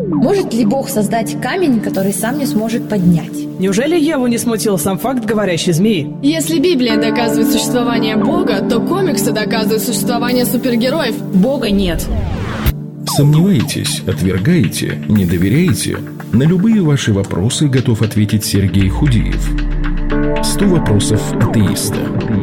Может ли Бог создать камень, который сам не сможет поднять? Неужели Еву не смутил сам факт говорящей змеи? Если Библия доказывает существование Бога, то комиксы доказывают существование супергероев. Бога нет. Сомневаетесь, отвергаете, не доверяете? На любые ваши вопросы готов ответить Сергей Худиев. 100 вопросов атеиста.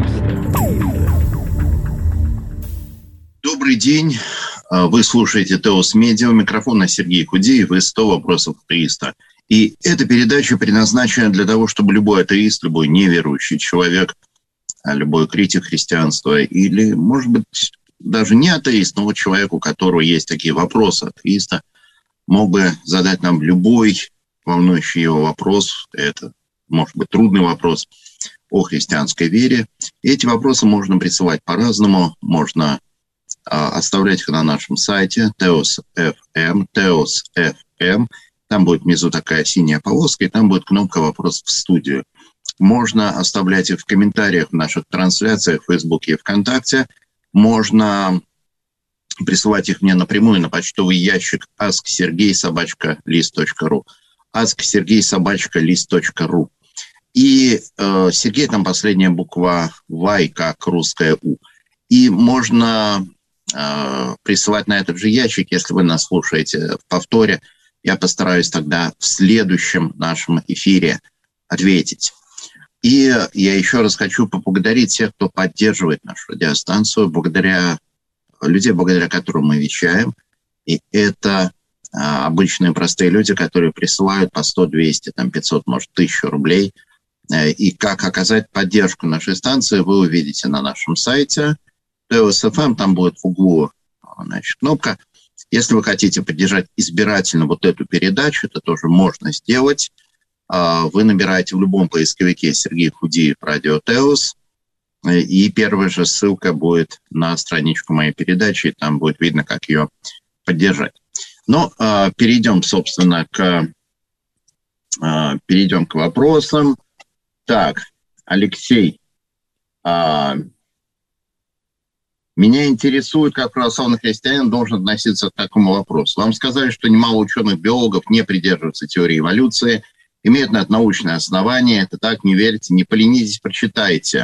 Добрый день. Вы слушаете Теос Медиа. У микрофона Сергей Худиев и 100 вопросов атеиста. И эта передача предназначена для того, чтобы любой атеист, любой неверующий человек, любой критик христианства или, может быть, даже не атеист, но вот человек, у которого есть такие вопросы атеиста, мог бы задать нам любой волнующий его вопрос. Это, может быть, трудный вопрос о христианской вере. И эти вопросы можно присылать по-разному. Можно оставлять их на нашем сайте Teos.fm. Там будет внизу такая синяя полоска, и там будет кнопка «Вопрос в студию». Можно оставлять их в комментариях в наших трансляциях в Фейсбуке и ВКонтакте. Можно присылать их мне напрямую на почтовый ящик asksergey@list.ru. asksergey@list.ru. И Сергей, там последняя буква Y, как русская У. И можно присылать на этот же ящик, если вы нас слушаете в повторе. Я постараюсь тогда в следующем нашем эфире ответить. И я еще раз хочу поблагодарить всех, кто поддерживает нашу радиостанцию, благодаря которым мы вещаем. И это обычные простые люди, которые присылают по 100, 200, 500, может, 1000 рублей. И как оказать поддержку нашей станции, вы увидите на нашем сайте Teos.fm, там будет в углу, кнопка. Если вы хотите поддержать избирательно вот эту передачу, это тоже можно сделать. Вы набираете в любом поисковике Сергей Худиев «Радио Теос», и первая же ссылка будет на страничку моей передачи, и там будет видно, как ее поддержать. Но перейдем, собственно, к вопросам. Так, Алексей, меня интересует, как православный христианин должен относиться к такому вопросу. Вам сказали, что немало ученых-биологов не придерживаются теории эволюции, имеют на это научное основание. Это так, не верите, не поленитесь, прочитайте.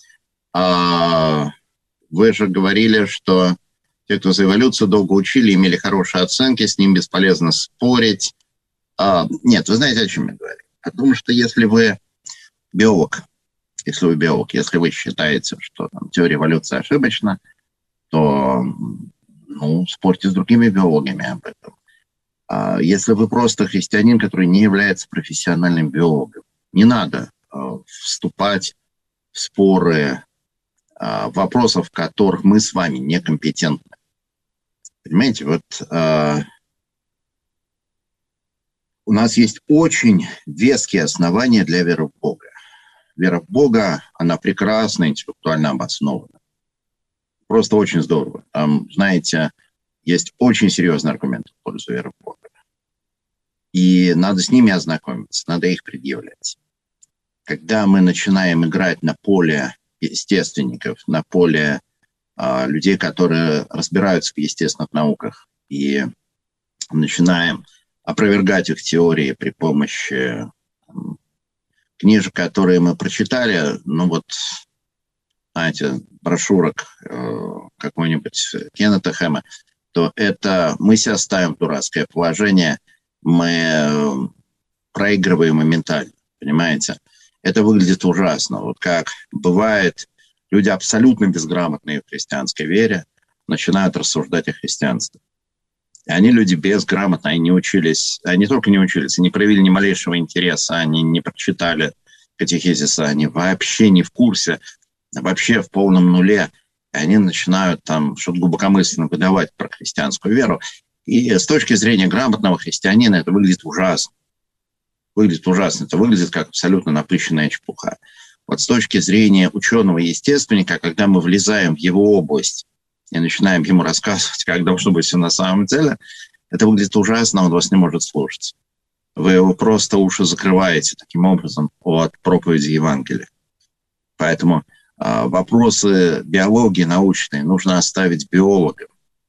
Вы же говорили, что те, кто за эволюцию долго учили, имели хорошие оценки, с ним бесполезно спорить. Нет, вы знаете, о чем я говорю? Потому что если вы биолог, если вы считаете, что теория эволюции ошибочна, то спорьте с другими биологами об этом. Если вы просто христианин, который не является профессиональным биологом, не надо вступать в споры вопросов, в которых мы с вами некомпетентны. Понимаете, у нас есть очень веские основания для веры в Бога. Вера в Бога, она прекрасно интеллектуально обоснована. Просто очень здорово. Там, знаете, есть очень серьезный аргумент в пользу веры в Бога. И надо с ними ознакомиться, надо их предъявлять. Когда мы начинаем играть на поле естественников, на поле людей, которые разбираются в естественных науках, и начинаем опровергать их теории при помощи книжек, которые мы прочитали, брошюрок какой-нибудь Кеннета Хэма, то это мы себя ставим в дурацкое положение, мы проигрываем моментально, понимаете? Это выглядит ужасно. Вот как бывает, люди абсолютно безграмотные в христианской вере начинают рассуждать о христианстве. И они люди безграмотные, они не учились, они только не учились, они не проявили ни малейшего интереса, они не прочитали катехизиса, они вообще не в курсе, вообще в полном нуле. И они начинают там что-то глубокомысленно выдавать про христианскую веру. И с точки зрения грамотного христианина это выглядит ужасно. Это выглядит как абсолютно напыщенная чепуха. Вот с точки зрения ученого-естественника, когда мы влезаем в его область и начинаем ему рассказывать, как должно быть все на самом деле, это выглядит ужасно, он вас не может слушать. Вы его просто уши закрываете таким образом от проповеди Евангелия. Поэтому вопросы биологии научной нужно оставить биологам.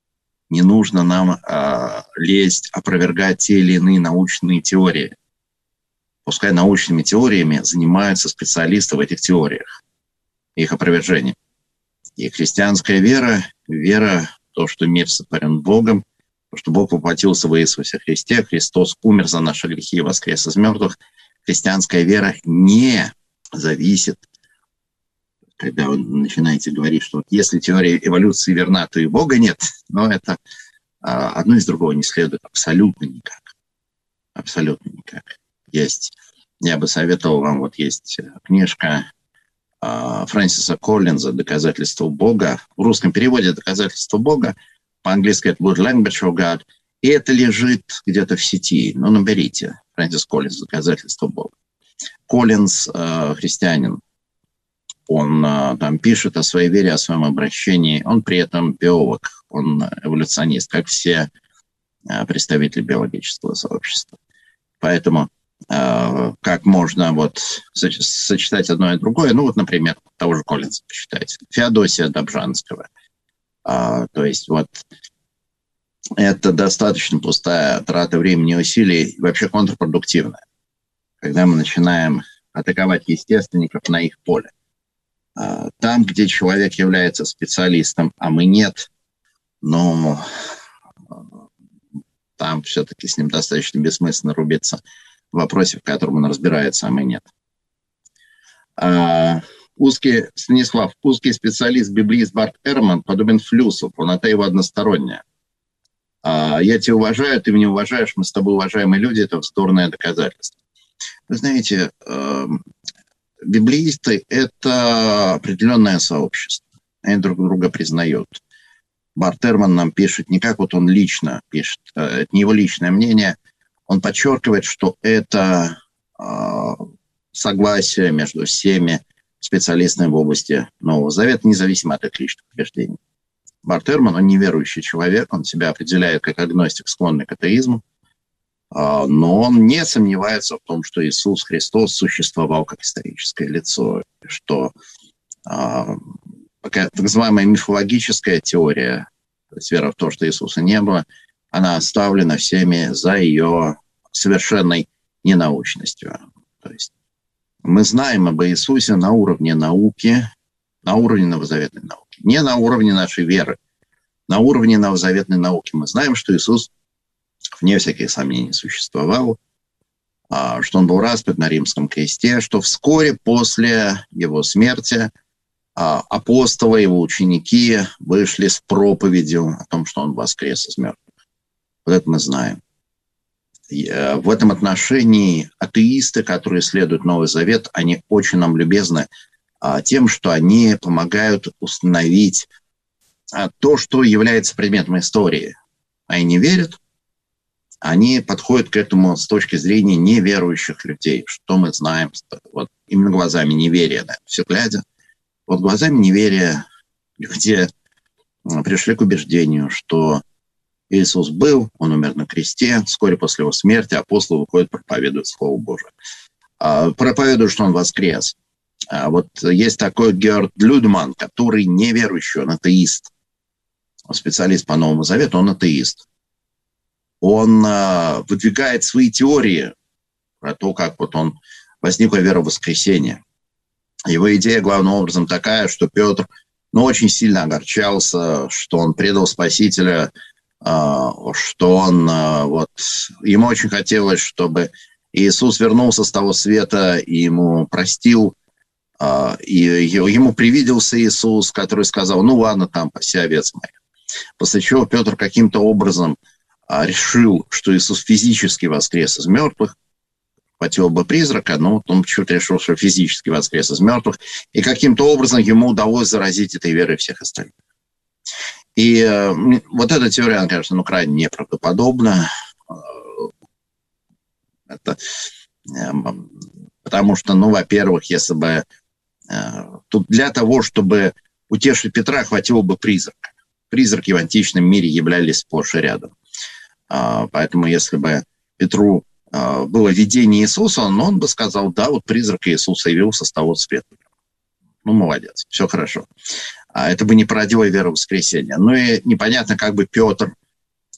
не нужно нам лезть, опровергать те или иные научные теории. Пускай научными теориями занимаются специалисты в этих теориях, их опровержением. И христианская вера в то, что мир сотворен Богом, что Бог воплотился в Иисусе Христе, Христос умер за наши грехи и воскрес из мертвых. Христианская вера не зависит, когда вы начинаете говорить, что если теория эволюции верна, то и Бога нет, но это одно из другого не следует абсолютно никак. Абсолютно никак. Я бы советовал вам, есть книжка Фрэнсиса Коллинза «Доказательство Бога». В русском переводе «Доказательство Бога», по-английски это будет «Language of God», и это лежит где-то в сети. Наберите Фрэнсис Коллинз «Доказательство Бога». Коллинз христианин. Он там пишет о своей вере, о своем обращении. Он при этом биолог, он эволюционист, как все представители биологического сообщества. Поэтому как можно сочетать одно и другое. Например, того же Коллинза почитайте. Феодосия Добжанского. То есть это достаточно пустая трата времени и усилий, вообще контрпродуктивная, когда мы начинаем атаковать естественников на их поле. Там, где человек является специалистом, а мы нет, но там все-таки с ним достаточно бессмысленно рубиться в вопросе, в котором он разбирается, а мы нет. Станислав, узкий специалист-библиист Барт Эрман подобен флюсу, полнота его односторонняя. Я тебя уважаю, ты меня уважаешь, мы с тобой уважаемые люди, это вздорное доказательство. Вы знаете, библиисты – это определенное сообщество. Они друг друга признают. Барт Эрман нам пишет не как он лично пишет, это не его личное мнение. Он подчеркивает, что это согласие между всеми специалистами в области Нового Завета, независимо от их личных убеждений. Барт Эрман, он неверующий человек, он себя определяет как агностик, склонный к атеизму, но он не сомневается в том, что Иисус Христос существовал как историческое лицо, что так называемая мифологическая теория, то есть вера в то, что Иисуса не было, она оставлена всеми за ее совершенной ненаучностью. То есть мы знаем об Иисусе на уровне науки, на уровне новозаветной науки, не на уровне нашей веры, на уровне новозаветной науки. Мы знаем, что Иисус, вне всяких сомнений, существовал, что он был распят на римском кресте, что вскоре после его смерти апостолы, его ученики вышли с проповедью о том, что он воскрес из мертвых. Вот это мы знаем. В этом отношении атеисты, которые исследуют Новый Завет, они очень нам любезны тем, что они помогают установить то, что является предметом истории. Они не верят, они подходят к этому с точки зрения неверующих людей. Что мы знаем, именно глазами неверия, все глядя. Глазами неверия люди пришли к убеждению, что Иисус был, он умер на кресте, вскоре после его смерти апостолы выходят, проповедуют Слово Божие. Проповедуют, что он воскрес. Есть такой Герд Людман, который неверующий, он атеист. Специалист по Новому Завету, он атеист. Он выдвигает свои теории про то, как возникла вера в воскресение. Его идея главным образом такая, что Петр очень сильно огорчался, что он предал Спасителя, что он ему очень хотелось, чтобы Иисус вернулся с того света и ему простил, и ему привиделся Иисус, который сказал: ладно, паси овец моих. После чего Петр каким-то образом решил, что Иисус физически воскрес из мертвых, хватило бы призрака, но он почему-то решил, что физически воскрес из мертвых, и каким-то образом ему удалось заразить этой верой всех остальных. И эта теория, она, конечно, крайне неправдоподобна. Потому что, во-первых, если бы тут для того, чтобы утешить Петра, хватило бы призрака. Призраки в античном мире являлись сплошь и рядом. Поэтому если бы Петру было видение Иисуса, он бы сказал: да, призрак Иисуса явился с того света. Молодец, все хорошо. Это бы не породило веру в воскресение. И непонятно, как бы Петр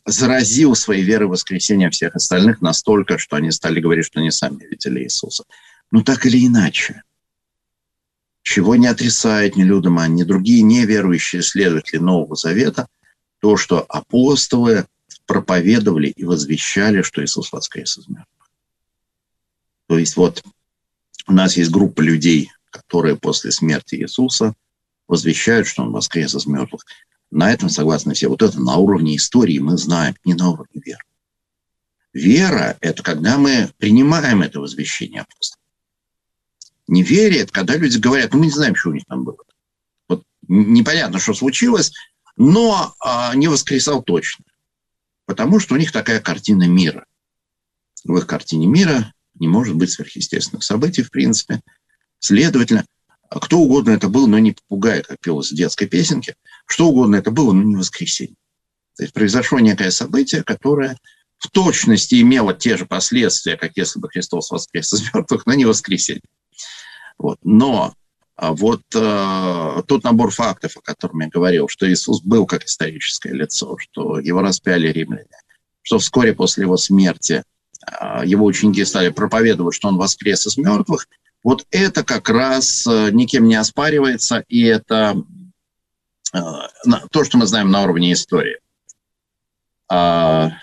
заразил своей верой в воскресение всех остальных настолько, что они стали говорить, что они сами видели Иисуса. Но так или иначе, чего не отрицает ни Людеман, ни другие неверующие исследователи Нового Завета, то, что апостолы проповедовали и возвещали, что Иисус воскрес из мертвых. То есть вот у нас есть группа людей, которые после смерти Иисуса возвещают, что Он воскрес из мертвых. На этом согласны все. Вот это на уровне истории мы знаем, не на уровне веры. Вера – это когда мы принимаем это возвещение апостола. Неверие – это когда люди говорят, мы не знаем, что у них там было. Вот непонятно, что случилось, но не воскресал точно. Потому что у них такая картина мира. В их картине мира не может быть сверхъестественных событий, в принципе. Следовательно, кто угодно это был, но не попугай, как пелось в детской песенке. Что угодно это было, но не воскресенье. То есть произошло некое событие, которое в точности имело те же последствия, как если бы Христос воскрес из мертвых, но не воскресенье. Вот. Но вот тот набор фактов, о котором я говорил, что Иисус был как историческое лицо, что его распяли римляне, что вскоре после его смерти его ученики стали проповедовать, что он воскрес из мертвых, вот это как раз никем не оспаривается, и это то, что мы знаем на уровне истории. Так.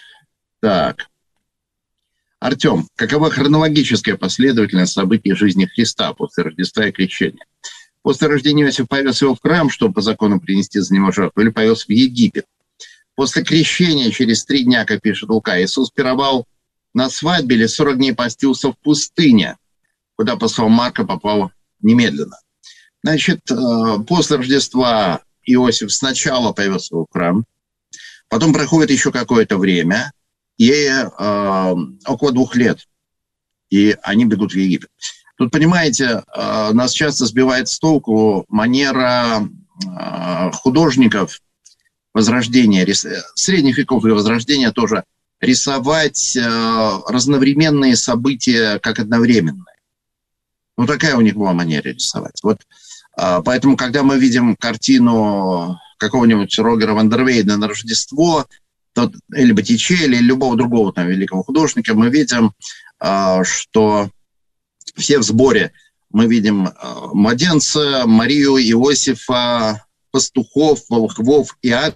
Артем, какова хронологическая последовательность событий жизни Христа после Рождества и Крещения? После рождения Иосиф повез его в храм, чтобы по закону принести за него жертву, или повез в Египет. После крещения, через 3 дня, как пишет Лука, Иисус пировал на свадьбе или 40 дней постился в пустыне, куда послал Марка попал немедленно. Значит, после Рождества Иосиф сначала повез его в храм, потом проходит еще какое-то время, и около 2 лет, и они бегут в Египет. Тут, понимаете, нас часто сбивает с толку манера художников Возрождения, средних веков и Возрождения тоже, рисовать разновременные события как одновременные. Ну, такая у них была манера рисовать. Вот, поэтому, когда мы видим картину какого-нибудь Рогера Вандервейда на Рождество, или Боттичелли, или любого другого там великого художника, мы видим, что все в сборе. Мы видим младенца, Марию, Иосифа, пастухов, волхвов и ангелов,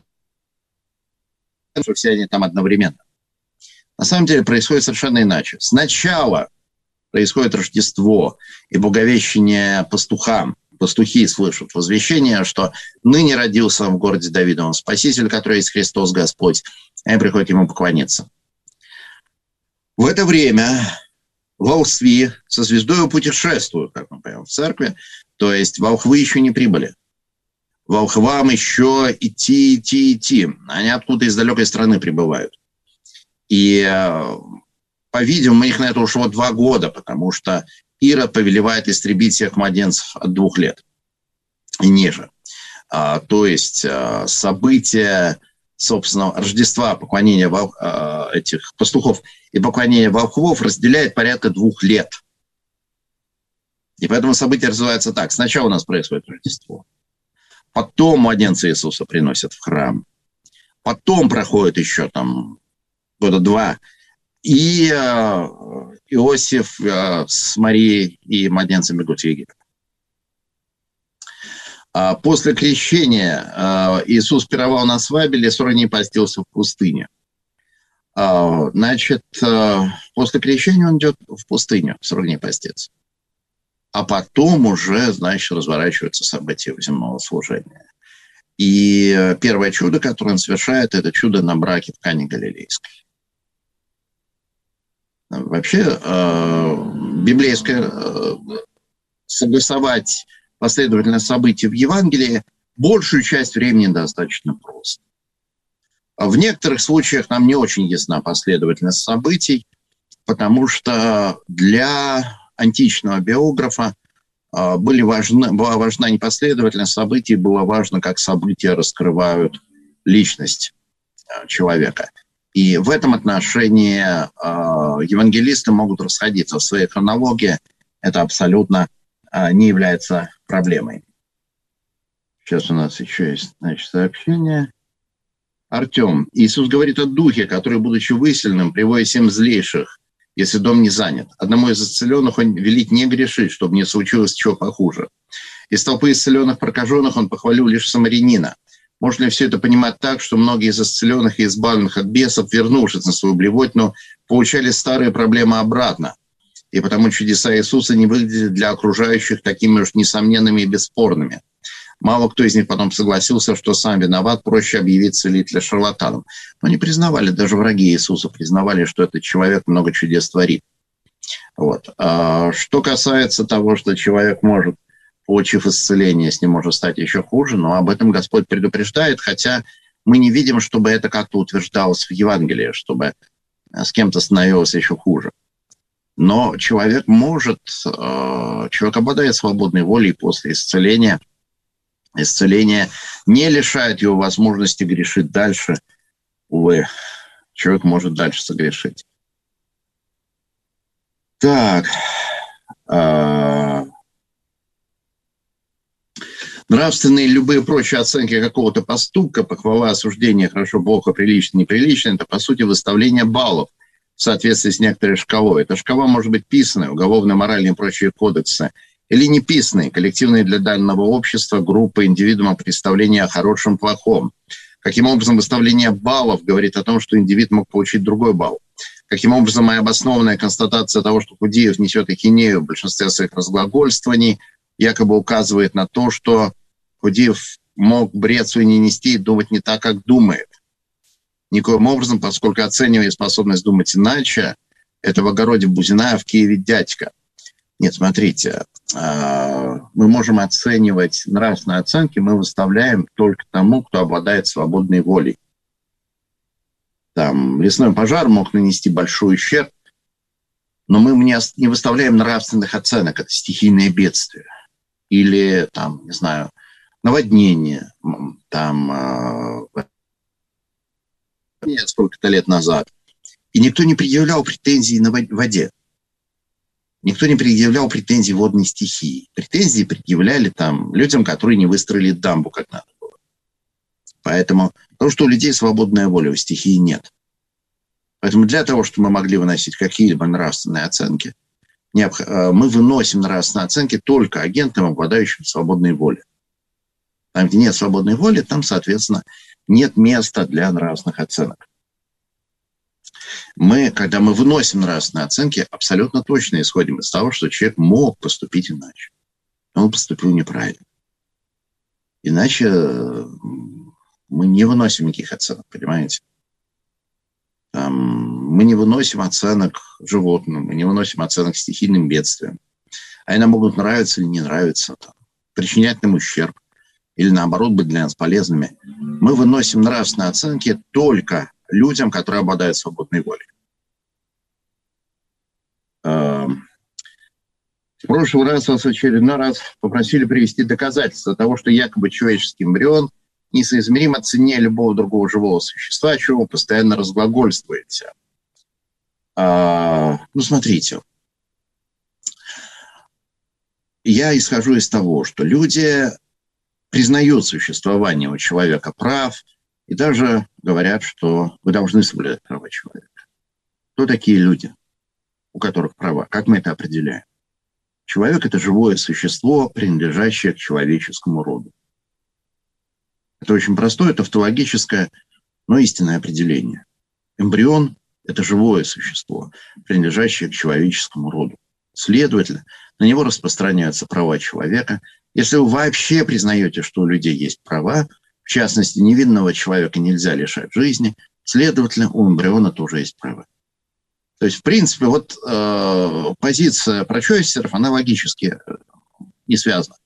все они там одновременно. На самом деле происходит совершенно иначе. Сначала происходит Рождество и благовещение пастухам. Пастухи слышат возвещение, что ныне родился в городе Давидовом Спаситель, который есть Христос Господь. И они приходят ему поклониться. В это время волхви со звездой путешествуют, как мы поем в церкви, то есть волхвы еще не прибыли. Волхвам еще идти. Они откуда из далекой страны прибывают. И, по-видимому, у них на это ушло 2 года, потому что Ирод повелевает истребить всех младенцев от 2 лет и ниже. То есть события, собственно, Рождества, поклонения этих пастухов и поклонения волхвов разделяет порядка 2 лет. И поэтому события развиваются так. Сначала у нас происходит Рождество. Потом младенца Иисуса приносят в храм. Потом проходит еще там 2 года. И Иосиф с Марией и младенцем бегут в Египет. После крещения Иисус пировал на свадьбе, или 40 дней постился в пустыне. Значит, после крещения он идет в пустыню, 40 дней поститься. А потом уже, значит, разворачиваются события земного служения. И первое чудо, которое он совершает, это чудо на браке в Кане Галилейской. Вообще, библейское согласовать последовательность событий в Евангелии большую часть времени достаточно просто. В некоторых случаях нам не очень ясна последовательность событий, потому что для античного биографа была важна не последовательность событий, было важно, как события раскрывают личность человека. И в этом отношении евангелисты могут расходиться в своей хронологии. Это абсолютно не является проблемой. Сейчас у нас еще есть, значит, сообщение. Артем, Иисус говорит о духе, который, будучи выселенным, приводит 7 злейших, если дом не занят. Одному из исцеленных он велит не грешить, чтобы не случилось чего похуже. Из толпы исцеленных прокаженных он похвалил лишь самарянина. Можно ли все это понимать так, что многие из исцеленных и избавленных от бесов, вернувшись на свою блевотину, получали старые проблемы обратно? И потому чудеса Иисуса не выглядели для окружающих такими уж несомненными и бесспорными. Мало кто из них потом согласился, что сам виноват, проще объявить целителя шарлатаном. Но они признавали, даже враги Иисуса признавали, что этот человек много чудес творит. Вот. А что касается того, что человек может, получив исцеление, с ним может стать еще хуже, но об этом Господь предупреждает, хотя мы не видим, чтобы это как-то утверждалось в Евангелии, чтобы с кем-то становилось еще хуже. Но человек может, человек обладает свободной волей после исцеления. Исцеление не лишает его возможности грешить дальше. Увы, человек может дальше согрешить. Так. Нравственные и любые прочие оценки какого-то поступка, похвала, осуждение, хорошо, плохо, прилично, неприлично, это, по сути, выставление баллов в соответствии с некоторой шкалой. Эта шкала может быть писаной, уголовные, моральные и прочие кодексы, или неписанные, коллективные для данного общества, группы, индивидуума представления о хорошем, плохом. Каким образом выставление баллов говорит о том, что индивид мог получить другой балл? Каким образом моя обоснованная констатация того, что Худиев несет ахинею в большинстве своих разглагольствований, якобы указывает на то, что Худиев мог бред свой не нести и думать не так, как думает. Никоим образом, поскольку оценивая способность думать иначе, это в огороде Бузина, а в Киеве дядька. Нет, смотрите, мы можем оценивать нравственные оценки, мы выставляем только тому, кто обладает свободной волей. Там лесной пожар мог нанести большой ущерб, но мы не выставляем нравственных оценок, это стихийное бедствие. Или, там, не знаю, наводнение, там, сколько-то лет назад. И никто не предъявлял претензий на воде. Никто не предъявлял претензий водной стихии. Претензии предъявляли там людям, которые не выстроили дамбу как надо было. Поэтому, потому что у людей свободная воля, у стихии нет. Поэтому для того, чтобы мы могли выносить какие-либо нравственные оценки, мы выносим нравственные оценки только агентам, обладающим свободной волей. Там, где нет свободной воли, там, соответственно, нет места для нравственных оценок. Когда мы выносим нравственные оценки, абсолютно точно исходим из того, что человек мог поступить иначе. Он поступил неправильно. Иначе мы не выносим никаких оценок, понимаете? Мы не выносим оценок животным, мы не выносим оценок стихийным бедствиям. Они нам могут нравиться или не нравиться, причинять нам ущерб, или наоборот быть для нас полезными. Мы выносим нравственные оценки только людям, которые обладают свободной волей. В прошлый раз вас в очередной раз попросили привести доказательства того, что якобы человеческий эмбрион несоизмеримо ценнее любого другого живого существа, о чем вы постоянно разглагольствуете. Смотрите. Я исхожу из того, что люди признают существование у человека прав и даже говорят, что вы должны соблюдать права человека. Кто такие люди, у которых права? Как мы это определяем? Человек – это живое существо, принадлежащее к человеческому роду. Это очень простое, тавтологическое, но истинное определение. Эмбрион – это живое существо, принадлежащее к человеческому роду. Следовательно, на него распространяются права человека. Если вы вообще признаете, что у людей есть права, в частности, невинного человека нельзя лишать жизни, следовательно, у эмбриона тоже есть права. То есть, в принципе, вот позиция прочойсеров, она логически не связана.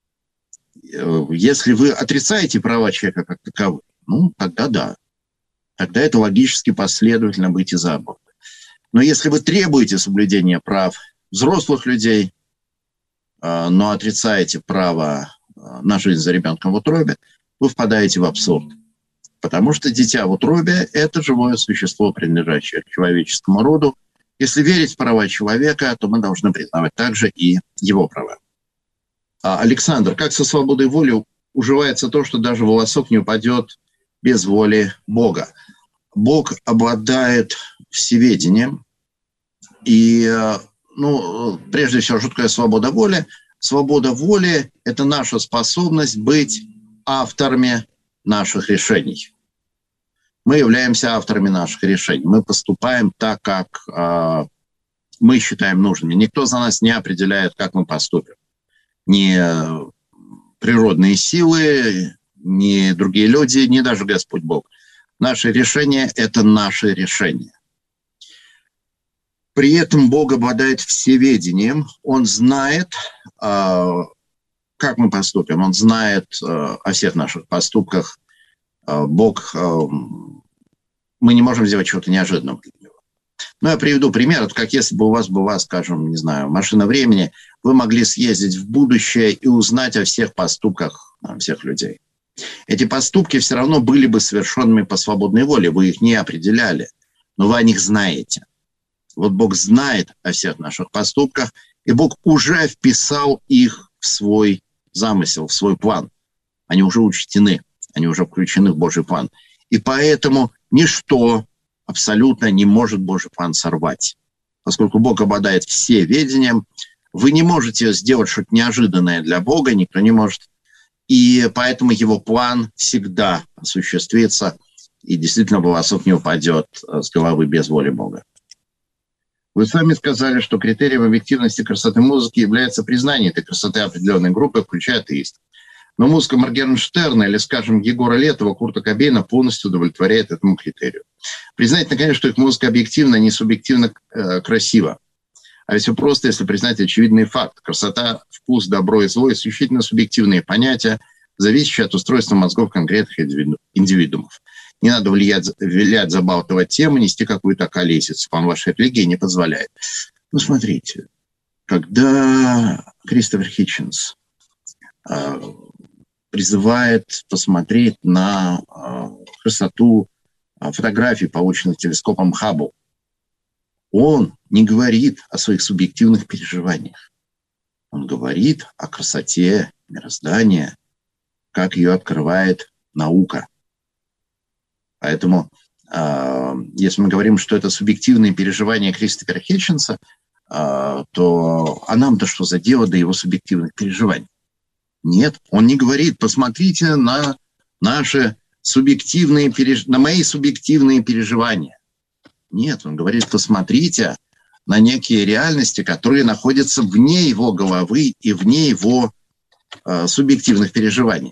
Если вы отрицаете права человека как таковые, тогда да. Тогда это логически последовательно выйти за борт. Но если вы требуете соблюдения прав взрослых людей, но отрицаете право на жизнь за ребенком в утробе, вы впадаете в абсурд. Потому что дитя в утробе – это живое существо, принадлежащее к человеческому роду. Если верить в права человека, то мы должны признавать также и его права. Александр, как со свободой воли уживается то, что даже волосок не упадет без воли Бога. Бог обладает всеведением. И, прежде всего, что такое свобода воли? Свобода воли – это наша способность быть авторами наших решений. Мы являемся авторами наших решений. Мы поступаем так, как мы считаем нужным. Никто за нас не определяет, как мы поступим. Ни природные силы, ни другие люди, ни даже Господь Бог. Наши решения – это наши решения. При этом Бог обладает всеведением. Он знает, как мы поступим. Он знает о всех наших поступках. Бог... Мы не можем сделать чего-то неожиданного для него. Я приведу пример. Это как если бы у вас была, скажем, не знаю, машина времени, вы могли съездить в будущее и узнать о всех поступках всех людей. Эти поступки все равно были бы совершенными по свободной воле. Вы их не определяли, но вы о них знаете. Вот Бог знает о всех наших поступках, и Бог уже вписал их в свой замысел, в свой план. Они уже учтены, они уже включены в Божий план. И поэтому ничто абсолютно не может Божий план сорвать. Поскольку Бог обладает всеведением, вы не можете сделать что-то неожиданное для Бога, никто не может. И поэтому его план всегда осуществится, и действительно волосок не упадет с головы без воли Бога. Вы сами сказали, что критерием объективности красоты музыки является признание этой красоты определенной группы, включая атеистов. Но музыка Моргенштерна или, скажем, Егора Летова, Курта Кобейна полностью удовлетворяет этому критерию. Признать, наконец, что их музыка объективно, не субъективно красива. А ведь все просто, если признать очевидный факт. Красота, вкус, добро и зло – исключительно субъективные понятия, зависящие от устройства мозгов конкретных индивидуумов. Не надо вилять, забалтывать тему, нести какую-то колесицу. Вам ваша религия не позволяет. Смотрите, когда Кристофер Хитченс призывает посмотреть на красоту фотографий, полученных телескопом Хаббл, он не говорит о своих субъективных переживаниях. Он говорит о красоте мироздания, как ее открывает наука. Поэтому, если мы говорим, что это субъективные переживания Кристофера Хитченса, то а нам-то что за дело до его субъективных переживаний? Нет, он не говорит, посмотрите на наши субъективные на мои субъективные переживания. Нет, он говорит, посмотрите на некие реальности, которые находятся вне его головы и вне его субъективных переживаний.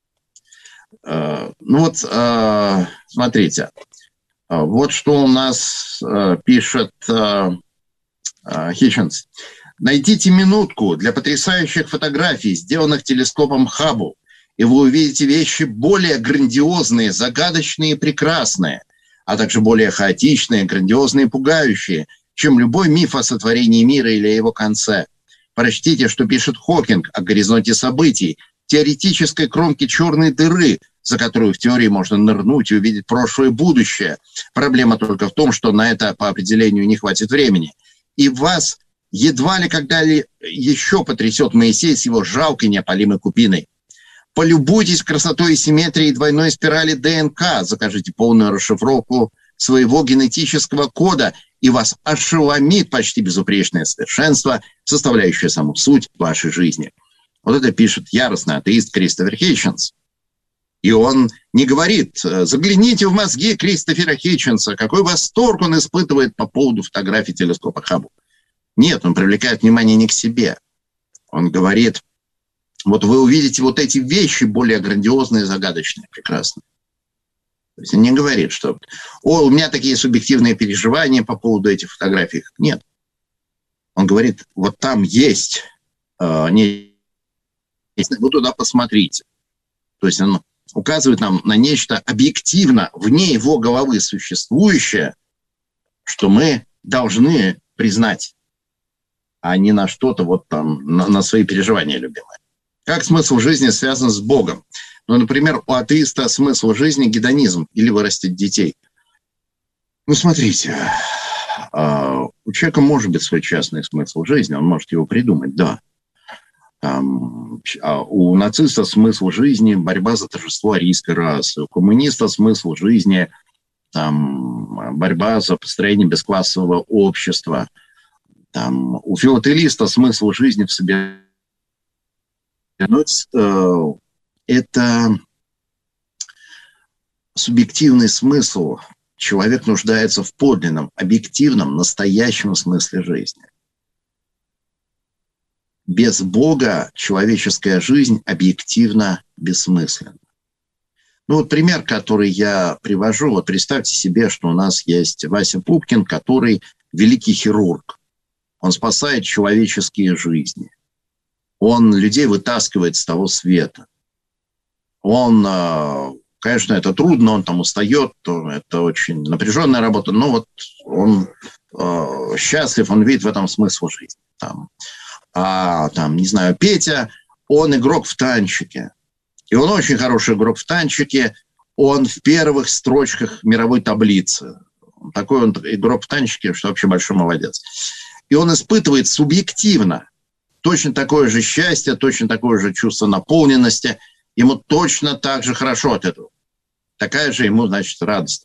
Смотрите, вот что у нас пишет Хитченс. Найдите минутку для потрясающих фотографий, сделанных телескопом Хаббл, и вы увидите вещи более грандиозные, загадочные и прекрасные, а также более хаотичные, грандиозные и пугающие, чем любой миф о сотворении мира или о его конце. Прочтите, что пишет Хокинг о горизонте событий, теоретической кромке черной дыры, за которую в теории можно нырнуть и увидеть прошлое и будущее. Проблема только в том, что на это по определению не хватит времени. И вас едва ли когда-ли еще потрясет Моисей с его жалкой неопалимой купиной. Полюбуйтесь красотой и симметрией двойной спирали ДНК, закажите полную расшифровку своего генетического кода, и вас ошеломит почти безупречное совершенство, составляющее саму суть вашей жизни. Вот это пишет яростный атеист Кристофер Хитченс. И он не говорит, загляните в мозги Кристофера Хитченса, какой восторг он испытывает по поводу фотографий телескопа Хаббл. Нет, он привлекает внимание не к себе. Он говорит, вот вы увидите вот эти вещи более грандиозные, загадочные, прекрасные. То есть он не говорит, что у меня такие субъективные переживания по поводу этих фотографий. Нет. Он говорит, вот там есть, вы туда посмотрите. То есть он указывает нам на нечто объективно вне его головы существующее, что мы должны признать, а не на что-то вот там, на свои переживания любимые. Как смысл жизни связан с Богом? Например, у атеиста смысл жизни – гедонизм или вырастить детей. Смотрите, у человека может быть свой частный смысл жизни, он может его придумать, да. У нациста смысл жизни – борьба за торжество арийской расы. У коммуниста смысл жизни – борьба за построение бесклассового общества. У филателиста смысл жизни в себе. Это субъективный смысл. Человек нуждается в подлинном, объективном, настоящем смысле жизни. Без Бога человеческая жизнь объективно бессмысленна. Пример, который я привожу. Представьте себе, что у нас есть Вася Пупкин, который великий хирург. Он спасает человеческие жизни. Он людей вытаскивает с того света. Он, конечно, это трудно, он там устает, это очень напряженная работа, но он счастлив, он видит в этом смысл жизни. Петя, он игрок в танчике. И он очень хороший игрок в танчике. Он в первых строчках мировой таблицы. Такой он игрок в танчике, что вообще большой молодец. И он испытывает субъективно точно такое же счастье, точно такое же чувство наполненности. Ему точно так же хорошо от этого. Такая же ему, радость.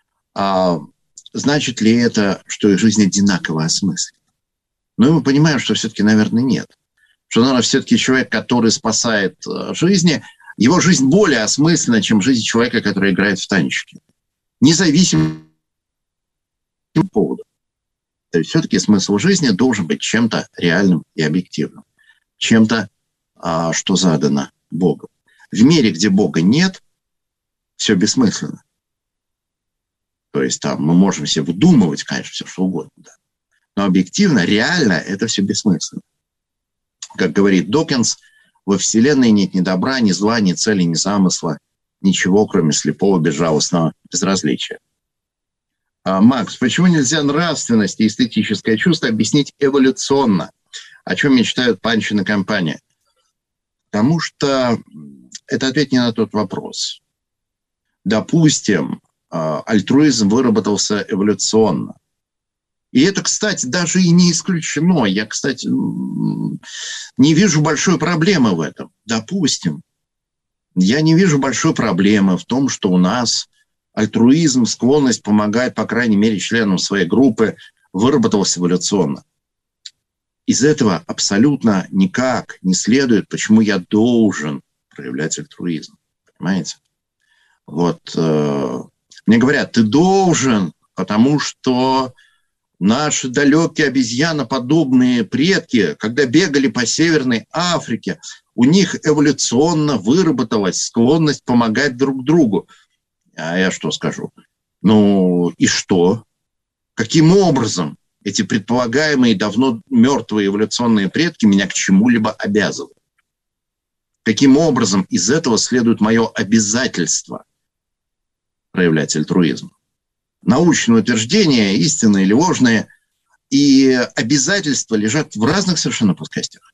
Значит ли это, что их жизнь одинаково осмыслена? Мы понимаем, что все-таки, наверное, нет. Что, наверное, все-таки человек, который спасает жизни, его жизнь более осмысленна, чем жизнь человека, который играет в танчики. Независимо от повода. То есть все-таки смысл жизни должен быть чем-то реальным и объективным. Чем-то, что задано Богом. В мире, где Бога нет, все бессмысленно. То есть мы можем себе выдумывать, конечно, все что угодно. Да. Но объективно, реально это все бессмысленно. Как говорит Докинс, во Вселенной нет ни добра, ни зла, ни цели, ни замысла, ничего, кроме слепого, безжалостного безразличия. Макс, почему нельзя нравственность и эстетическое чувство объяснить эволюционно? О чем мечтают Панчин и компания? Потому что это ответ не на тот вопрос. Допустим, альтруизм выработался эволюционно. И это, кстати, даже и не исключено. Я, кстати, не вижу большой проблемы в этом. Допустим, я не вижу большой проблемы в том, что у нас альтруизм, склонность помогать, по крайней мере, членам своей группы, выработался эволюционно. Из этого абсолютно никак не следует, почему я должен проявлять альтруизм. Понимаете? Мне говорят, ты должен, потому что наши далекие обезьяноподобные предки, когда бегали по Северной Африке, у них эволюционно выработалась склонность помогать друг другу. А я что скажу? И что? Каким образом эти предполагаемые давно мертвые эволюционные предки меня к чему-либо обязывают? Каким образом из этого следует мое обязательство проявлять альтруизм? Научные утверждения, истинные или ложные, и обязательства лежат в разных совершенно плоскостях.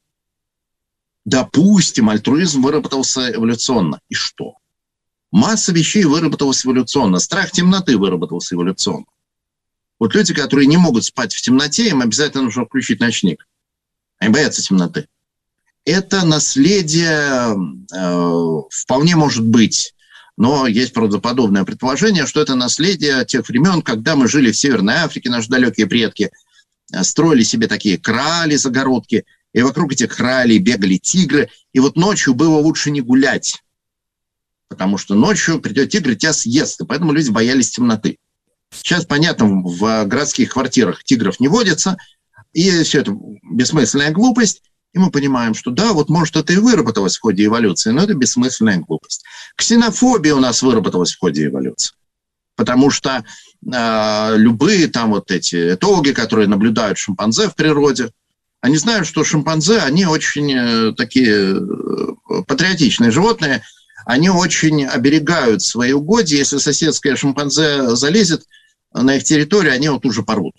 Допустим, альтруизм выработался эволюционно. И что? Масса вещей выработалась эволюционно. Страх темноты выработался эволюционно. Люди, которые не могут спать в темноте, им обязательно нужно включить ночник. Они боятся темноты. Это наследие вполне может быть. Но есть правдоподобное предположение, что это наследие тех времен, когда мы жили в Северной Африке, наши далекие предки строили себе такие крали, загородки, и вокруг этих кралей бегали тигры. И ночью было лучше не гулять, потому что ночью придет тигр и тебя съест, и поэтому люди боялись темноты. Сейчас, понятно, в городских квартирах тигров не водится, и все это бессмысленная глупость. И мы понимаем, что да, может, это и выработалось в ходе эволюции, но это бессмысленная глупость. Ксенофобия у нас выработалась в ходе эволюции. Потому что любые эти этологи, которые наблюдают шимпанзе в природе, они знают, что шимпанзе, они очень такие патриотичные животные, они очень оберегают свои угодья. Если соседское шимпанзе залезет на их территорию, они его тут же порвут.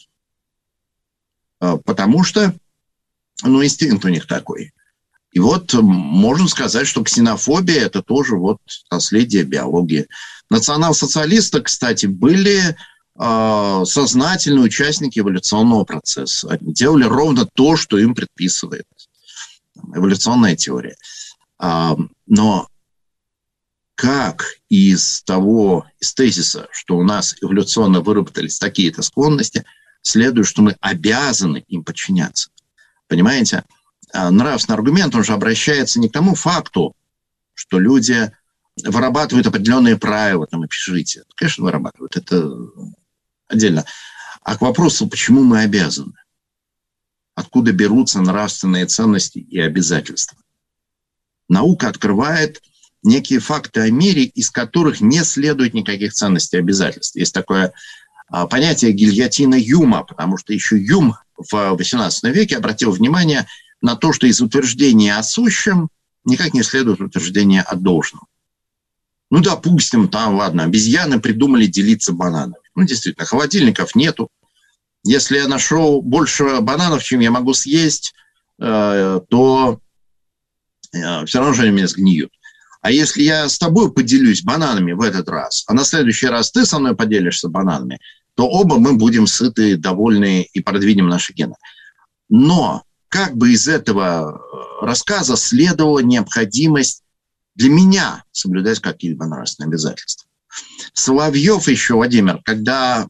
Потому что инстинкт у них такой. И можно сказать, что ксенофобия – это тоже наследие биологии. Национал-социалисты, кстати, были сознательные участники эволюционного процесса. Они делали ровно то, что им предписывает эволюционная теория. Но как из тезиса, что у нас эволюционно выработались такие-то склонности, следует, что мы обязаны им подчиняться. Понимаете? Нравственный аргумент, он же обращается не к тому факту, что люди вырабатывают определенные правила там, общежития. Конечно, вырабатывают, это отдельно. А к вопросу, почему мы обязаны? Откуда берутся нравственные ценности и обязательства? Наука открывает некие факты о мире, из которых не следует никаких ценностей и обязательств. Есть такое понятие гильотина Юма, потому что еще Юм в XVIII веке обратил внимание на то, что из утверждения о сущем никак не следует утверждение о должном. Ну, допустим, там, ладно, обезьяны придумали делиться бананами. Ну, действительно, холодильников нету. Если я нашел больше бананов, чем я могу съесть, то все равно же они меня сгниют. А если я с тобой поделюсь бананами в этот раз, а на следующий раз ты со мной поделишься бананами, то оба мы будем сыты, довольны и продвинем наши гены. Но как бы из этого рассказа следовала необходимость для меня соблюдать какие-либо нравственные обязательства. Соловьев еще, Владимир, когда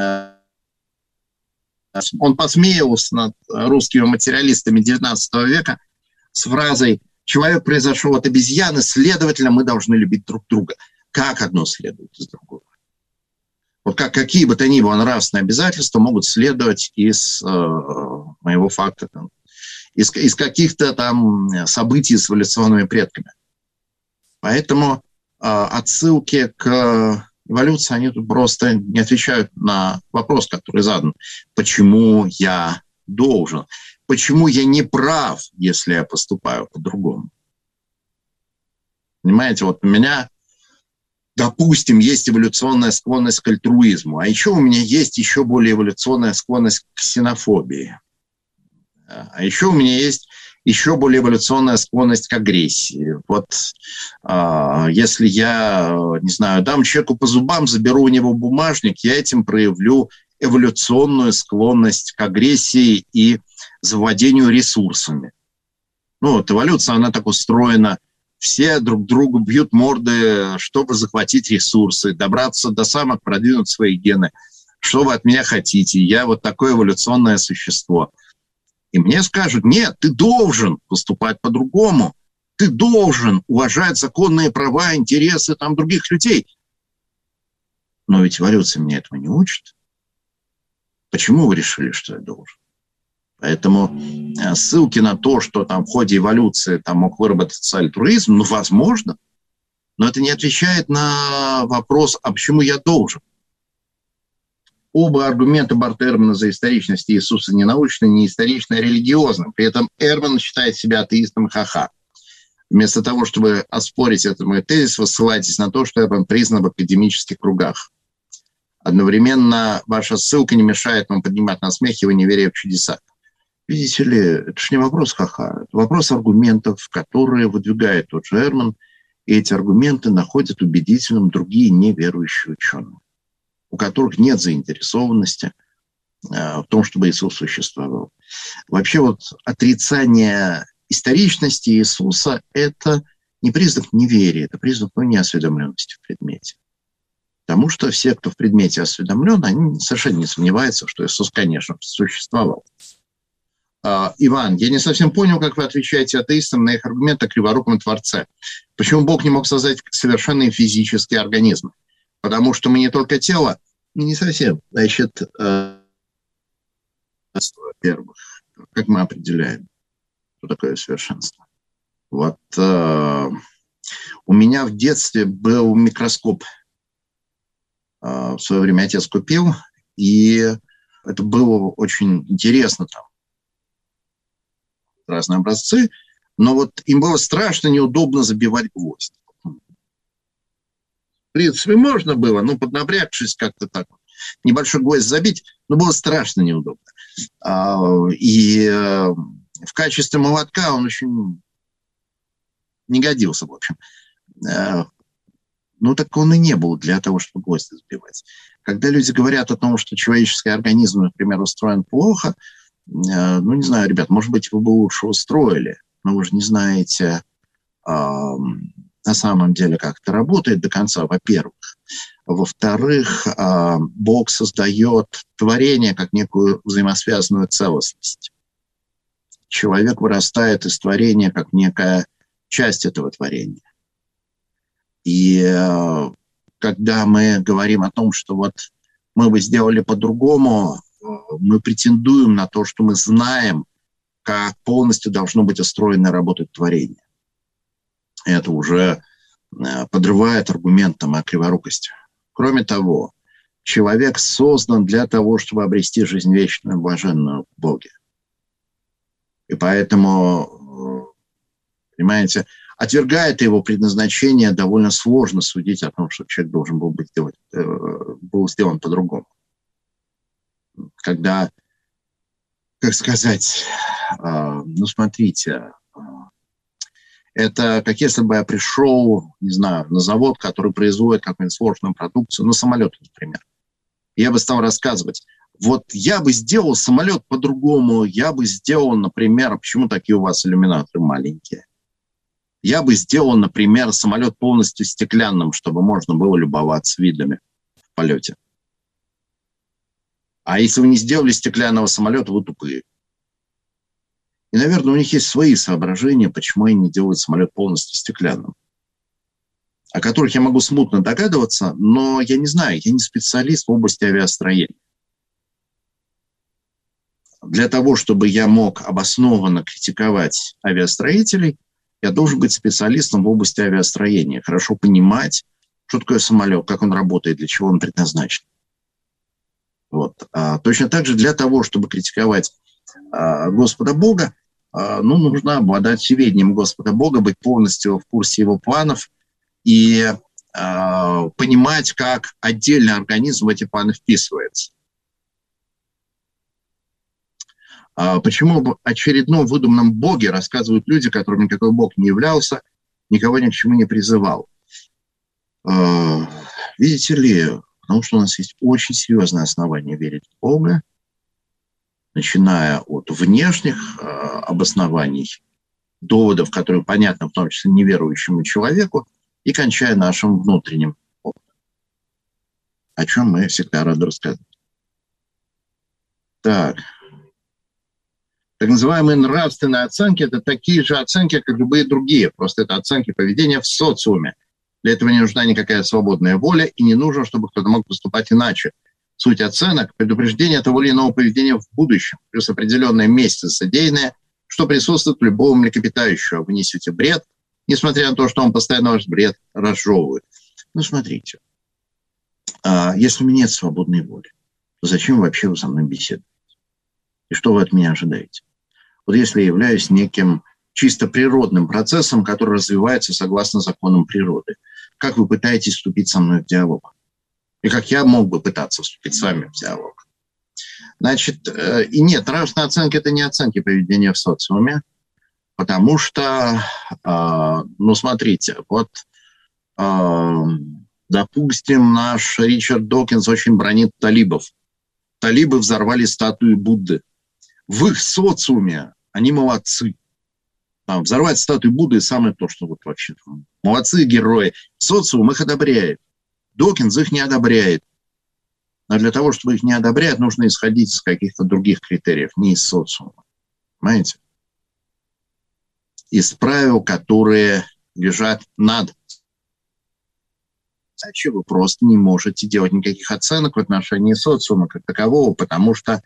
он посмеивался над русскими материалистами XIX века с фразой «Человек произошел от обезьяны, следовательно, мы должны любить друг друга». Как одно следует из другого? Вот какие бы то ни было нравственные обязательства могут следовать из моего факта, там, из каких-то там событий с эволюционными предками. Поэтому отсылки к эволюции, они тут просто не отвечают на вопрос, который задан. Почему я должен? Почему я не прав, если я поступаю по-другому? Понимаете, вот у меня, допустим, есть эволюционная склонность к альтруизму, а еще у меня есть еще более эволюционная склонность к ксенофобии. А еще у меня есть еще более эволюционная склонность к агрессии. Вот если я, не знаю, дам человеку по зубам, заберу у него бумажник, я этим проявлю эволюционную склонность к агрессии и завладению ресурсами. Ну вот эволюция, она так устроена. Все друг другу бьют морды, чтобы захватить ресурсы, добраться до самок, продвинуть свои гены. Что вы от меня хотите? Я вот такое эволюционное существо. И мне скажут, нет, ты должен поступать по-другому. Ты должен уважать законные права, интересы там, других людей. Но ведь эволюция меня этого не учит. Почему вы решили, что я должен? Поэтому ссылки на то, что там в ходе эволюции там мог выработаться альтруизм, ну, возможно. Но это не отвечает на вопрос, а почему я должен? Оба аргумента Барта Эрмана за историчность Иисуса не научны, не исторично, а религиозны. При этом Эрман считает себя атеистом ха-ха. Вместо того, чтобы оспорить этот мой тезис, вы ссылаетесь на то, что Эрман признан в академических кругах. Одновременно ваша ссылка не мешает вам поднимать на смех его неверие в чудеса. Видите ли, это же не вопрос ха-ха, это вопрос аргументов, которые выдвигает тот же Эрман, и эти аргументы находят убедительным другие неверующие ученые, у которых нет заинтересованности в том, чтобы Иисус существовал. Вообще вот отрицание историчности Иисуса – это не признак неверия, это признак неосведомленности в предмете. Потому что все, кто в предмете осведомлен, они совершенно не сомневаются, что Иисус, конечно, существовал. Иван, я не совсем понял, как вы отвечаете атеистам на их аргумент о криворуком Творце. Почему Бог не мог создать совершенные физические организмы? Потому что мы не только тело, не совсем. Значит, во-первых, как мы определяем, что такое совершенство? Вот у меня в детстве был микроскоп. В свое время отец купил, и это было очень интересно там. Разные образцы, но вот им было страшно неудобно забивать гвоздь. В принципе, можно было, но поднапрягшись как-то так, небольшой гвоздь забить, но было страшно неудобно. И в качестве молотка он очень не годился, в общем. Ну, так он и не был для того, чтобы гвозди забивать. Когда люди говорят о том, что человеческий организм, например, устроен плохо, ну, не знаю, ребят, может быть, вы бы лучше устроили. но вы же не знаете на самом деле, как это работает до конца, во-первых. Во-вторых, Бог создает творение как некую взаимосвязанную целостность. Человек вырастает из творения как некая часть этого творения. И когда мы говорим о том, что вот мы бы сделали по-другому, мы претендуем на то, что мы знаем, как полностью должно быть устроено и работать творение. Это уже подрывает аргументом о криворукости. Кроме того, человек создан для того, чтобы обрести жизнь вечную, блаженную в Боге. И поэтому, понимаете, отвергая это его предназначение, довольно сложно судить о том, что человек должен был сделан по-другому. Когда, как сказать, смотрите, это как если бы я пришел, не знаю, на завод, который производит какую-нибудь сложную продукцию, самолет, например. Я бы стал рассказывать, вот я бы сделал самолет по-другому, я бы сделал, например, почему такие у вас иллюминаторы маленькие? Я бы сделал, например, самолет полностью стеклянным, чтобы можно было любоваться видами в полете. А если вы не сделали стеклянного самолета, вы тупые. И, наверное, у них есть свои соображения, почему они не делают самолет полностью стеклянным, о которых я могу смутно догадываться, но я не знаю, я не специалист в области авиастроения. Для того, чтобы я мог обоснованно критиковать авиастроителей, я должен быть специалистом в области авиастроения, хорошо понимать, что такое самолет, как он работает, для чего он предназначен. Вот. Точно так же для того, чтобы критиковать Господа Бога, нужно обладать всеведением Господа Бога, быть полностью в курсе его планов и понимать, как отдельный организм в эти планы вписывается. Почему об очередном выдуманном Боге рассказывают люди, которым никакой Бог не являлся, никого ни к чему не призывал? Видите ли, потому что у нас есть очень серьезное основание верить в Бога, начиная от внешних обоснований, доводов, которые понятны в том числе неверующему человеку, и кончая нашим внутренним опытом, о чем мы всегда рады рассказать. Так называемые нравственные оценки – это такие же оценки, как любые другие, просто это оценки поведения в социуме. Для этого не нужна никакая свободная воля, и не нужно, чтобы кто-то мог поступать иначе. Суть оценок – предупреждение того или иного поведения в будущем, плюс определенное место содеянное, что присутствует у любого млекопитающего. Вы несете бред, несмотря на то, что он постоянно ваш бред разжевывает. Смотрите, если у меня нет свободной воли, то зачем вообще вы со мной беседуете? И что вы от меня ожидаете? Вот если я являюсь неким чисто природным процессом, который развивается согласно законам природы, как вы пытаетесь вступить со мной в диалог? И как я мог бы пытаться вступить с вами в диалог? Значит, и нет, нравственные оценки – это не оценки поведения в социуме, потому что, смотрите, вот, допустим, наш Ричард Докинс очень бранит талибов. Талибы взорвали статуи Будды. В их социуме они молодцы. Взорвать статую Будды – самое то, что вот вообще молодцы герои. Социум их одобряет. Докинс их не одобряет. Но для того, чтобы их не одобрять, нужно исходить из каких-то других критериев, не из социума. Понимаете? Из правил, которые лежат над. Иначе вы просто не можете делать никаких оценок в отношении социума как такового, потому что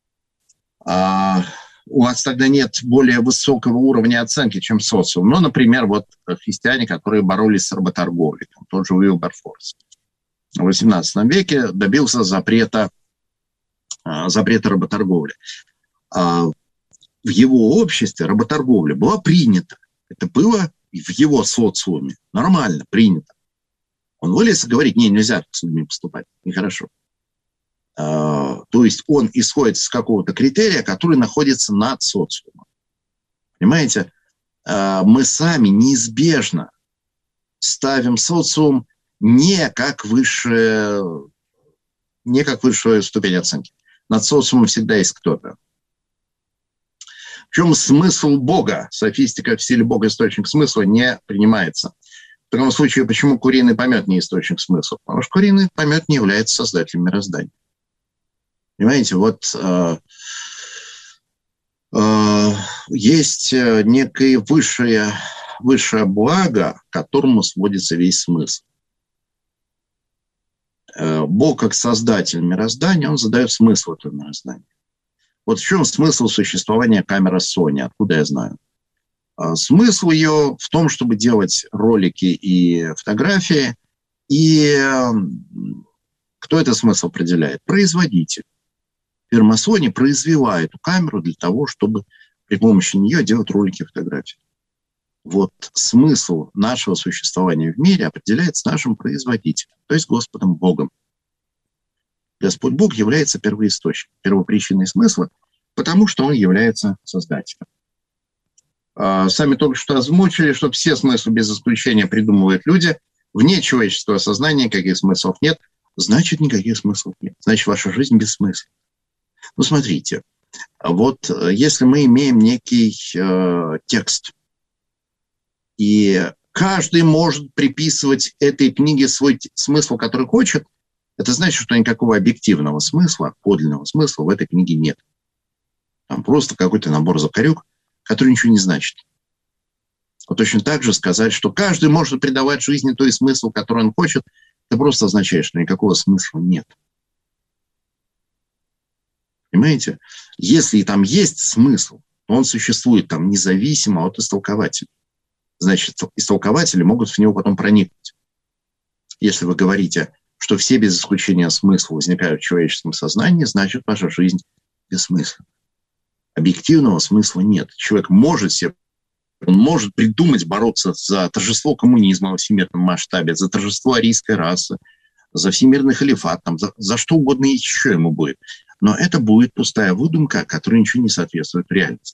у вас тогда нет более высокого уровня оценки, чем социум. Например, вот христиане, которые боролись с работорговлей, тот же Уилберфорс в XVIII веке добился запрета работорговли. В его обществе работорговля была принята. Это было в его социуме нормально принято. Он вылез и говорит, нельзя с людьми поступать, нехорошо. То есть он исходит из какого-то критерия, который находится над социумом. Понимаете? Мы сами неизбежно ставим социум не как высшую ступень оценки. Над социумом всегда есть кто-то. В чем смысл Бога? Софистика в стиле Бога источник смысла не принимается. В таком случае, почему куриный помет не источник смысла? Потому что куриный помет не является создателем мироздания. Понимаете, вот есть некое высшее благо, к которому сводится весь смысл. Бог, как создатель мироздания, он задает смысл этого мироздания. Вот в чем смысл существования камеры Sony? Откуда я знаю? Смысл ее в том, чтобы делать ролики и фотографии. И кто этот смысл определяет? Производитель. Фирма Sony произвела эту камеру для того, чтобы при помощи нее делать ролики и фотографии. Вот смысл нашего существования в мире определяется нашим производителем, то есть Господом Богом. Господь Бог является первоисточником, первопричиной смысла, потому что Он является создателем. Сами только что озвучили, что все смыслы без исключения придумывают люди. Вне человеческого сознания никаких смыслов нет, значит, никаких смыслов нет. Значит, ваша жизнь бессмысленна. Ну, смотрите, вот если мы имеем некий текст, и каждый может приписывать этой книге свой смысл, который хочет, это значит, что никакого объективного смысла, подлинного смысла в этой книге нет. Там просто какой-то набор закорюк, который ничего не значит. Вот точно так же сказать, что каждый может придавать жизни той смысл, который он хочет, это просто означает, что никакого смысла нет. Понимаете? Если там есть смысл, то он существует там независимо от истолкователя. Значит, истолкователи могут в него потом проникнуть. Если вы говорите, что все без исключения смысла возникают в человеческом сознании, значит, ваша жизнь бессмысленна. Объективного смысла нет. Человек может придумать бороться за торжество коммунизма во всемирном масштабе, за торжество арийской расы, за всемирный халифат, там, за что угодно еще ему будет. Но это будет пустая выдумка, которая ничего не соответствует реальности.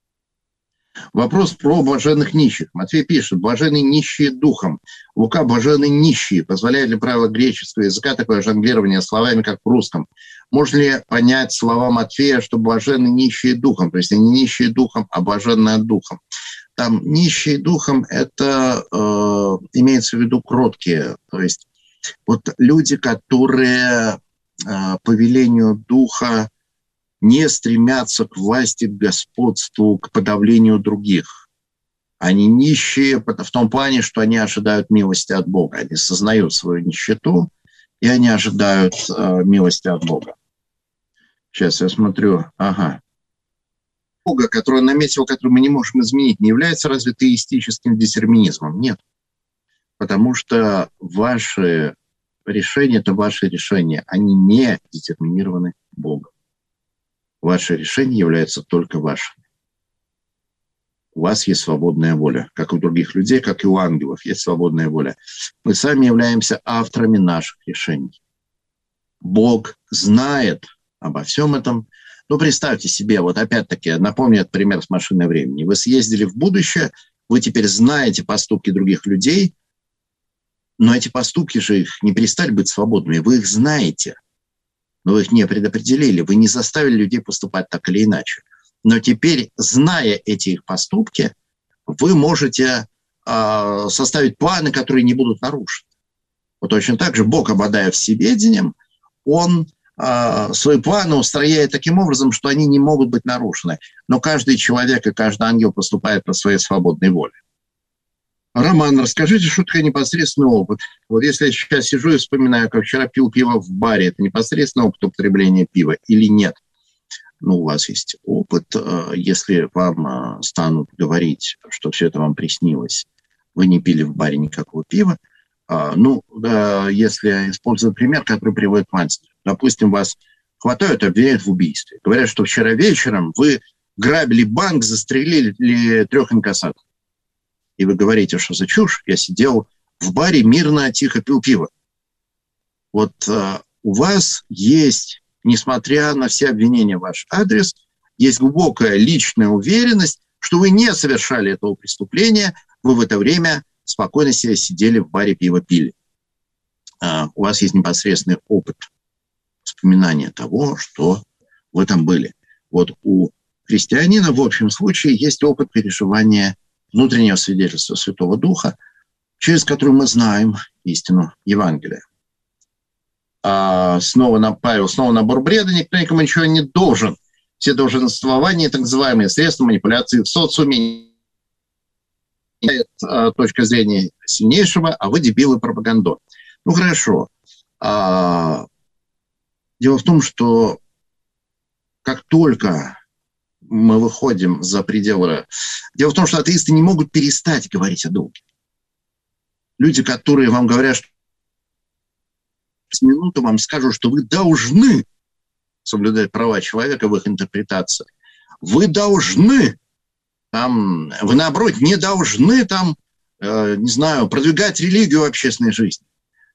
Вопрос про блаженных нищих. Матфей пишет: блаженные нищие духом. Лука: блаженные нищие. Позволяет ли правило греческого языка такое жонглирование словами, как в русском? Можно ли понять слова Матфея, что блаженные нищие духом? То есть они нищие духом, а блаженные духом. Там нищие духом – это имеется в виду кроткие. То есть вот люди, которые по велению духа не стремятся к власти, к господству, к подавлению других. Они нищие в том плане, что они ожидают милости от Бога. Они сознают свою нищету, и они ожидают милости от Бога. Сейчас я смотрю. Ага. Бога, который он наметил, который мы не можем изменить, не является разве теистическим детерминизмом? Нет. Потому что ваши решения – это ваши решения. Они не детерминированы Богом. Ваши решения являются только вашими. У вас есть свободная воля. Как у других людей, как и у ангелов, есть свободная воля. Мы сами являемся авторами наших решений. Бог знает обо всем этом. Ну, представьте себе, вот опять-таки, напомню этот пример с машиной времени. Вы съездили в будущее, вы теперь знаете поступки других людей, но эти поступки же их не перестали быть свободными. Вы их знаете. Но вы их не предопределили, вы не заставили людей поступать так или иначе. Но теперь, зная эти их поступки, вы можете составить планы, которые не будут нарушены. Вот точно так же Бог, обладая всеведением, Он свои планы устрояет таким образом, что они не могут быть нарушены. Но каждый человек и каждый ангел поступает по своей свободной воле. Роман, расскажите, что такое непосредственный опыт. Вот если я сейчас сижу и вспоминаю, как вчера пил пиво в баре, это непосредственный опыт употребления пива или нет? Ну, у вас есть опыт. Если вам станут говорить, что все это вам приснилось, вы не пили в баре никакого пива, если использовать пример, который приводит мастер. Допустим, вас хватают и обвиняют в убийстве. Говорят, что вчера вечером вы грабили банк, застрелили 3 инкассаторов. И вы говорите, что за чушь, я сидел в баре, мирно, тихо пил пиво. Вот у вас есть, несмотря на все обвинения в ваш адрес, есть глубокая личная уверенность, что вы не совершали этого преступления, вы в это время спокойно себе сидели в баре, пиво пили. У вас есть непосредственный опыт вспоминания того, что вы там были. Вот у христианина в общем случае есть опыт переживания внутреннего свидетельства Святого Духа, через который мы знаем истину Евангелия. Снова набор бреда, никто никому ничего не должен. Все долженствования, так называемые средства манипуляции в социуме, точка зрения сильнейшего, а вы дебилы пропагандон. Ну, хорошо. Дело в том, что как только мы выходим за пределы... Дело в том, что атеисты не могут перестать говорить о долге. Люди, которые вам говорят, что с минуты вам скажут, что вы должны соблюдать права человека в их интерпретации. Вы должны, вы наоборот не должны продвигать религию в общественной жизни.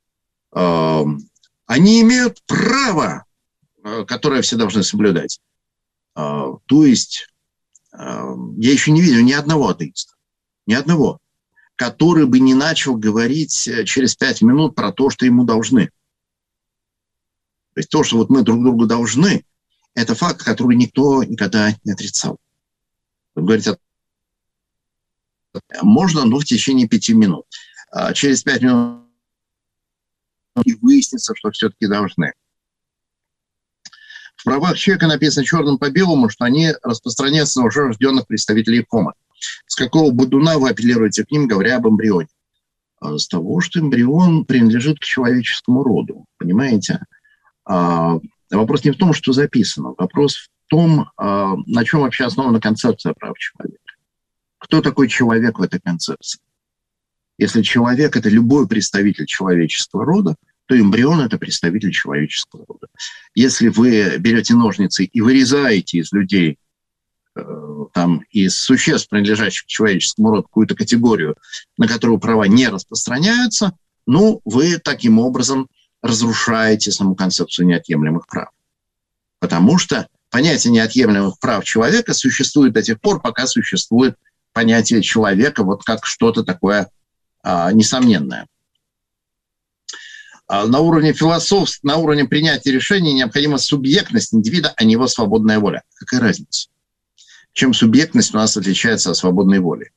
Они имеют право, которое все должны соблюдать. То есть я еще не видел ни одного атеиста, ни одного, который бы не начал говорить через 5 минут про то, что ему должны. То есть то, что вот мы друг другу должны, это факт, который никто никогда не отрицал. Говорить можно, но в течение 5 минут. Через 5 минут и выяснится, что все-таки должны. В правах человека написано черным по белому, что они распространяются на уже рожденных представителей Homo. С какого бодуна вы апеллируете к ним, говоря об эмбрионе? С того, что эмбрион принадлежит к человеческому роду. Понимаете? Вопрос не в том, что записано. Вопрос в том, на чем вообще основана концепция прав человека. Кто такой человек в этой концепции? Если человек – это любой представитель человеческого рода, то эмбрион – это представитель человеческого рода. Если вы берете ножницы и вырезаете из людей, из существ, принадлежащих к человеческому роду, какую-то категорию, на которую права не распространяются, вы таким образом разрушаете саму концепцию неотъемлемых прав. Потому что понятие неотъемлемых прав человека существует до тех пор, пока существует понятие человека вот как что-то такое несомненное. На уровне философства, на уровне принятия решений необходима субъектность индивида, а не его свободная воля. Какая разница? Чем субъектность у нас отличается от свободной воли?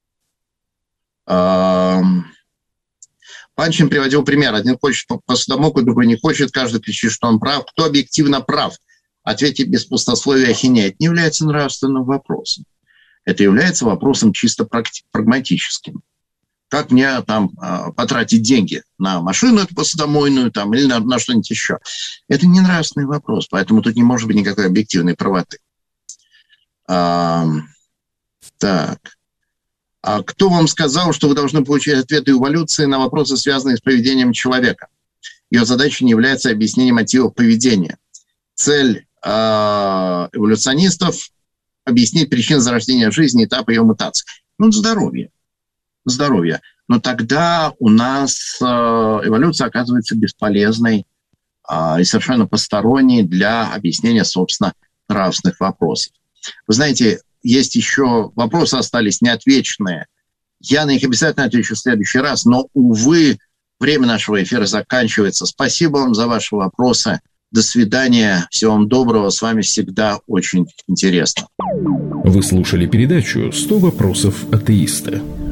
Панчин приводил пример. Один хочет посудомойку, другой не хочет. Каждый кричит, что он прав. Кто объективно прав? Ответьте без пустословия ахинея. Это не является нравственным вопросом. Это является вопросом чисто прагматическим. Как мне потратить деньги на машину эту посудомойную или на что-нибудь еще? Это не нравственный вопрос, поэтому тут не может быть никакой объективной правоты. Так. А кто вам сказал, что вы должны получить ответы эволюции на вопросы, связанные с поведением человека? Ее задача не является объяснением мотивов поведения. Цель эволюционистов – объяснить причины зарождения жизни, этапы ее мутаций. Здоровье. Но тогда у нас эволюция оказывается бесполезной и совершенно посторонней для объяснения, собственно, нравственных вопросов. Вы знаете, есть еще вопросы остались неотвеченные. Я на них обязательно отвечу в следующий раз, но, увы, время нашего эфира заканчивается. Спасибо вам за ваши вопросы. До свидания. Всего вам доброго. С вами всегда очень интересно. Вы слушали передачу «100 вопросов атеиста».